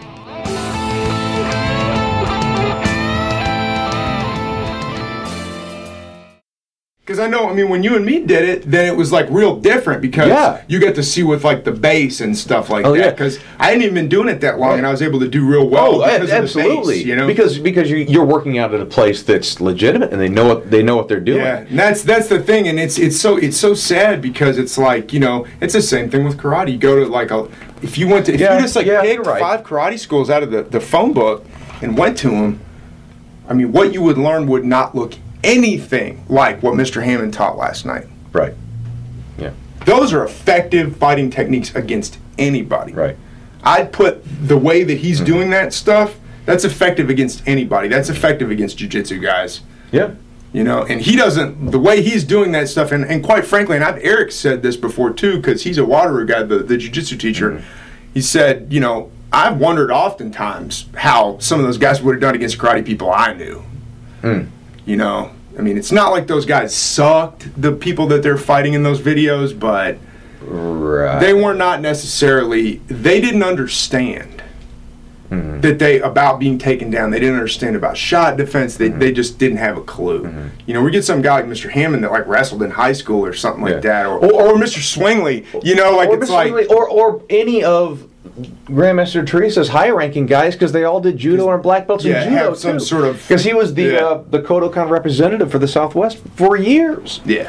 Because I know, I mean, when you and me did it, then it was like real different because yeah. you get to see with like the bass and stuff like oh, that. Yeah. Because I hadn't even been doing it that long, right. and I was able to do real well. Oh, because absolutely. Of the bass, you know, because because you, you're working out at a place that's legitimate and they know what they know what they're doing. Yeah, and that's that's the thing, and it's it's so it's so sad because it's like, you know, it's the same thing with karate. You go to like a if you went to if yeah, you just like yeah, picked right. five karate schools out of the the phone book and went to them, I mean, what you would learn would not look anything like what Mister Hammond taught last night. Right. Yeah. Those are effective fighting techniques against anybody. Right. I'd put the way that he's mm-hmm. doing that stuff, that's effective against anybody. That's effective against jiu-jitsu guys. Yeah. You know, and he doesn't, the way he's doing that stuff, and, and quite frankly, and I've Eric said this before too, because he's a Wateroo guy, the, the jiu-jitsu teacher. Mm-hmm. He said, you know, I've wondered oftentimes how some of those guys would have done against karate people I knew. Mm. You know, I mean, it's not like those guys sucked, the people that they're fighting in those videos, but right. they were not necessarily, they didn't understand. mm-hmm. that they about being taken down. They didn't understand about shot defense. They, mm-hmm. they just didn't have a clue. Mm-hmm. You know, we get some guy like Mister Hammond that like wrestled in high school or something yeah. like that, or, or or Mister Swingley. You know, like or it's Mister like Swingley, or or any of Grandmaster Teresa's high-ranking guys, because they all did judo and black belts yeah, in judo have some too. sort of because he was the yeah. uh, the Kodokan representative for the Southwest for years. Yeah.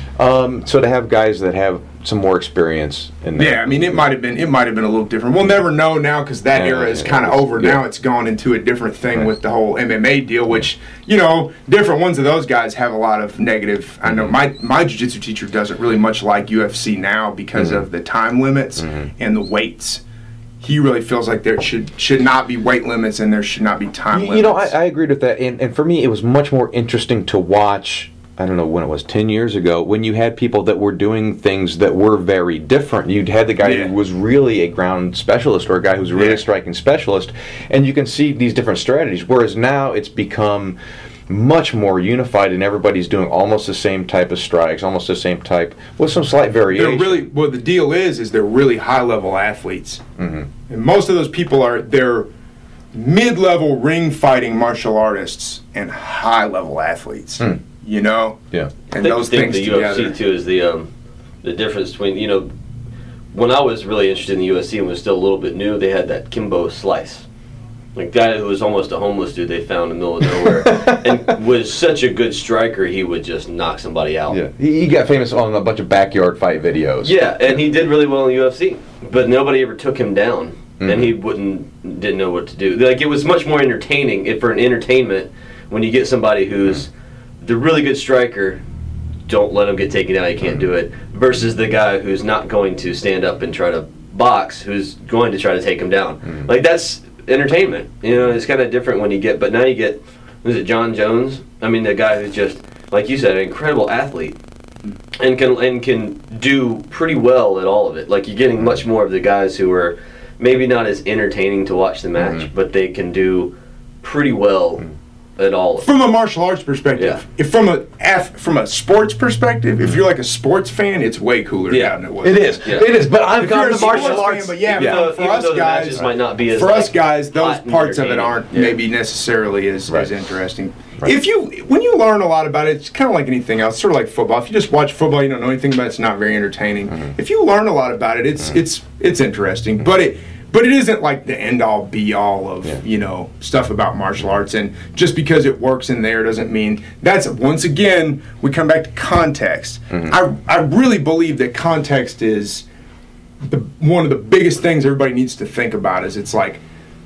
Um, so to have guys that have some more experience in that. Yeah, I mean, it might have been it might have been a little different. We'll never know now because that yeah, era is yeah, kind of yeah, over. yeah. Now it's gone into a different thing right. with the whole M M A deal, which, you know, different ones of those guys have a lot of negative. I know my, my jiu-jitsu teacher doesn't really much like U F C now because mm-hmm. of the time limits mm-hmm. and the weights. He really feels like there should should not be weight limits and there should not be time you, limits. You know, I, I agreed with that. And, and for me, it was much more interesting to watch, I don't know when it was, ten years ago, when you had people that were doing things that were very different. You'd had the guy yeah. who was really a ground specialist or a guy who's really yeah. a striking specialist, and you can see these different strategies. Whereas now it's become much more unified, and everybody's doing almost the same type of strikes, almost the same type, with some slight variation. They're really, well, the deal is, is they're really high-level athletes. Mm-hmm. And most of those people are, they're mid-level ring fighting martial artists and high-level athletes. Mm. You know? Yeah. And I think those the thing things the together. U F C too is the um, the difference between, you know, when I was really interested in the U F C and was still a little bit new, they had that Kimbo Slice. Like guy who was almost a homeless dude they found in the middle of nowhere and was such a good striker he would just knock somebody out. Yeah, he, he got famous on a bunch of backyard fight videos. Yeah, and he did really well in the U F C, but nobody ever took him down, mm-hmm. and he wouldn't didn't know what to do. Like it was much more entertaining if for an entertainment when you get somebody who's mm-hmm. the really good striker. Don't let him get taken down. He can't mm-hmm. do it. Versus the guy who's not going to stand up and try to box, who's going to try to take him down. Mm-hmm. Like that's entertainment. You know, it's kind of different when you get. But now you get, was it John Jones? I mean, the guy who's just, like you said, an incredible athlete, and can and can do pretty well at all of it. Like you're getting much more of the guys who are maybe not as entertaining to watch the match, mm-hmm. but they can do pretty well. Mm-hmm. At all. From a martial arts perspective, yeah. if from a af, from a sports perspective, if you're like a sports fan, it's way cooler yeah. now than it was. It is. Yeah. It is. But I've if gone you're to a martial sports arts. fan, but yeah, even for, though, for even us though the guys, matches might not be as for like, us guys, those hot and parts of it aren't yeah. maybe necessarily as, right. as interesting. Right. If you when you learn a lot about it, it's kind of like anything else. Sort of like football. If you just watch football, you don't know anything about it. It's not very entertaining. Mm-hmm. If you learn a lot about it, it's mm-hmm. it's it's interesting. Mm-hmm. But it. But it isn't like the end-all, be-all of, yeah. you know, stuff about martial arts. And just because it works in there doesn't mean... That's, once again, we come back to context. Mm-hmm. I, I really believe that context is the one of the biggest things everybody needs to think about is it's like,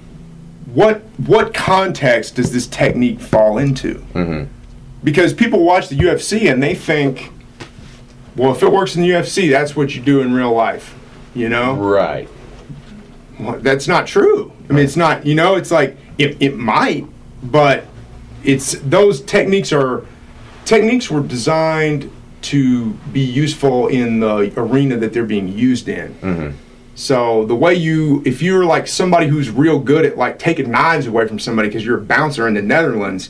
what what context does this technique fall into? Mm-hmm. Because people watch the U F C and they think, well, if it works in the U F C, that's what you do in real life, you know? Right. Well, that's not true. I mean, it's not, you know, it's like, it, it might, but it's, those techniques are, techniques were designed to be useful in the arena that they're being used in. Mm-hmm. So the way you, if you're like somebody who's real good at like taking knives away from somebody because you're a bouncer in the Netherlands,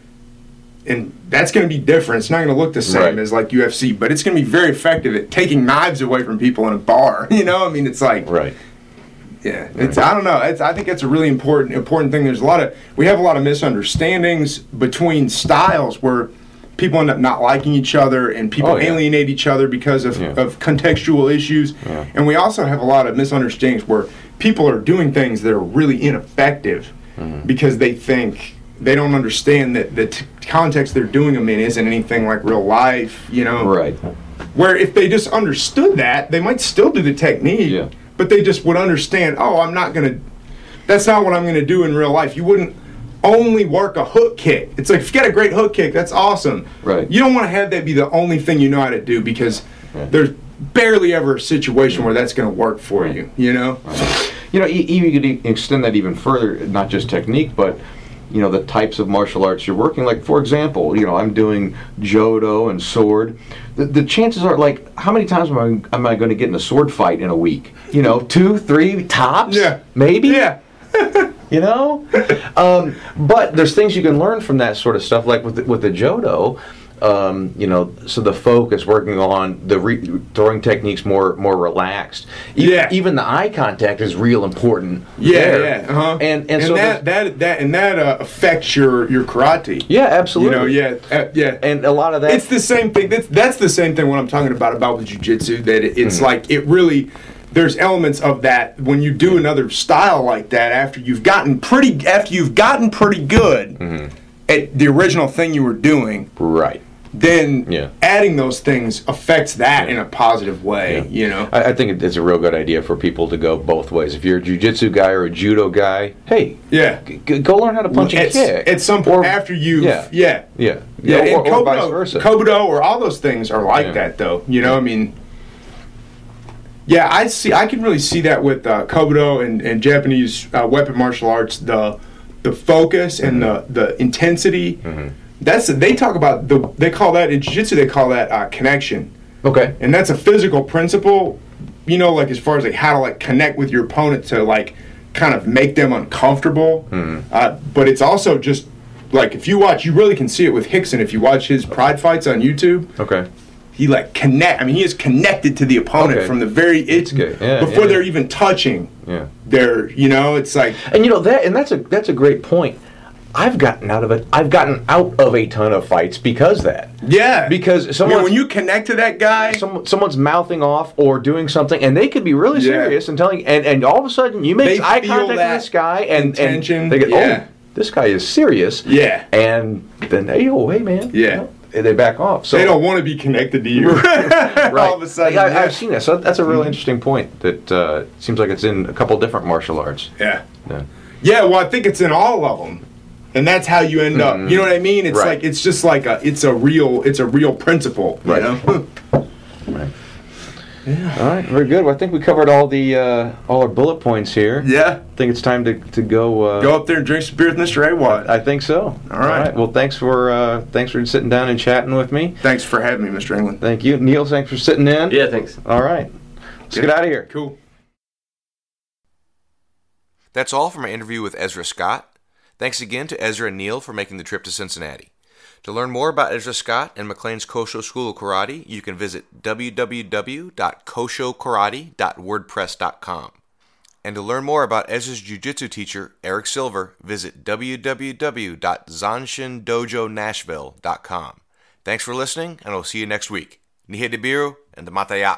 and that's going to be different. It's not going to look the same right. as like U F C, but it's going to be very effective at taking knives away from people in a bar. You know, I mean, it's like, right. Yeah, it's I don't know. It's, I think it's a really important important thing. There's a lot of we have a lot of misunderstandings between styles where people end up not liking each other and people oh, yeah. alienate each other because of, yeah. of contextual issues. Yeah. And we also have a lot of misunderstandings where people are doing things that are really ineffective mm-hmm. because they think they don't understand that the t- context they're doing them in isn't anything like real life. You know, right? Where if they just understood that, they might still do the technique. Yeah. But they just would understand, oh, I'm not going to, that's not what I'm going to do in real life. You wouldn't only work a hook kick. It's like, if you got a great hook kick, that's awesome. Right. You don't want to have that be the only thing you know how to do because right. there's barely ever a situation where that's going to work for right. you, you know? Right. You know, you could extend that even further, not just technique, but you know, the types of martial arts you're working. Like, for example, you know, I'm doing Jodo and sword. The, the chances are, like, how many times am I, am I going to get in a sword fight in a week? You know, two, three, tops? Yeah. Maybe? Yeah. You know? Um, but there's things you can learn from that sort of stuff. Like with the, with the Jodo, Um, you know, so the focus, working on the re- throwing techniques more more relaxed. Even, Yeah. even the eye contact is real important. Yeah, there. yeah, uh-huh. And and, and so that there's- that that and that uh, affects your your karate. yeah, absolutely. You know, yeah, uh, yeah. And a lot of that. It's the same thing. That's that's the same thing. What I'm talking about about with jiu-jitsu, that it, it's Mm-hmm. like it really. There's elements of that when you do another style like that after you've gotten pretty after you've gotten pretty good Mm-hmm. at the original thing you were doing. right. Then Yeah. adding those things affects that Yeah. in a positive way. Yeah. You know. I, I think it- it's a real good idea for people to go both ways. If you're a jiu-jitsu guy or a judo guy, hey, Yeah. g- g- go learn how to punch and At, kick. at some point Or- after you, yeah. yeah, yeah, yeah, yeah, and or, or vice Kobudo, versa. Kobudo, or all those things are like Yeah. that, though. You know, I mean, yeah, I see. I can really see that with uh, Kobudo and, and Japanese uh, weapon martial arts. The the focus and Mm-hmm. the the intensity. That's they talk about the they call that in jiu-jitsu they call that uh, connection, Okay. and that's a physical principle. You know, like as far as like how to like connect with your opponent to like kind of make them uncomfortable. Uh, but it's also just like if you watch, you really can see it with Hickson. If you watch his Pride fights on YouTube, Okay. he like connect. I mean, he is connected to the opponent Okay. from the very it's good. Yeah, before yeah. they're even touching. Yeah. They're you know, it's like And you know that, and that's a that's a great point. I've gotten out of it. I've gotten out of a ton of fights because of that. yeah, Because I someone mean, when you connect to that guy, Some, someone's mouthing off or doing something, and they could be really Yeah. serious and telling, and, and all of a sudden you make They eye feel contact with that this guy, and, intention, and they go, yeah. "Oh, this guy is serious." Yeah. and then they go, "Hey, man," Yeah. you know, and they back off. So they don't want to be connected to you. right. All of a sudden, Yeah, I, yeah. I've seen that. So that's a real interesting point. That uh, seems like it's in a couple different martial arts. Yeah. Yeah. Yeah, well, I think it's in all of them, and that's how you end up. You know what I mean? It's Right. like it's just like a it's a real it's a real principle. Right. You know? Right. All right, very good. Well, I think we covered all the uh, all our bullet points here. yeah. I think it's time to to go. Uh, Go up there and drink some beer with Mister Awad. I think so. All right. Well, thanks for uh, thanks for sitting down and chatting with me. Thanks for having me, Mister England. Thank you, Neil. Thanks for sitting in. Yeah, thanks. All right. Let's get out of here. Cool. That's all for my interview with Ezra Scott. Thanks again to Ezra and Neil for making the trip to Cincinnati. To learn more about Ezra Scott and McLean's Kosho School of Karate, you can visit w w w dot kosho karate dot wordpress dot com. And to learn more about Ezra's jiu-jitsu teacher, Eric Silver, visit w w w dot zanshin dojo nashville dot com. Thanks for listening, and I'll see you next week. Nihei Debiru and the Mataya.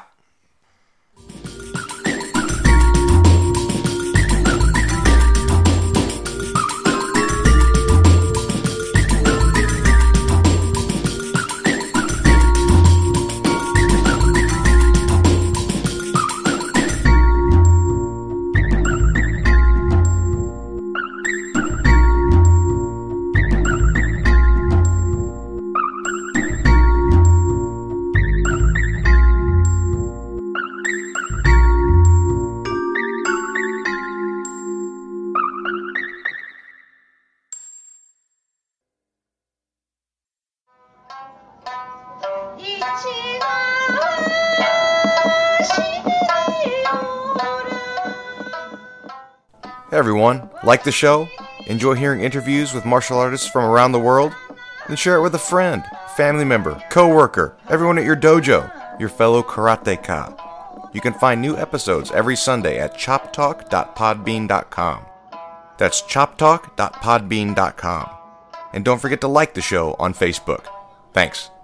Hey everyone, like the show? Enjoy hearing interviews with martial artists from around the world? Then share it with a friend, family member, co-worker, everyone at your dojo, your fellow karateka. You can find new episodes every Sunday at chop talk dot podbean dot com. That's chop talk dot podbean dot com. And don't forget to like the show on Facebook. Thanks.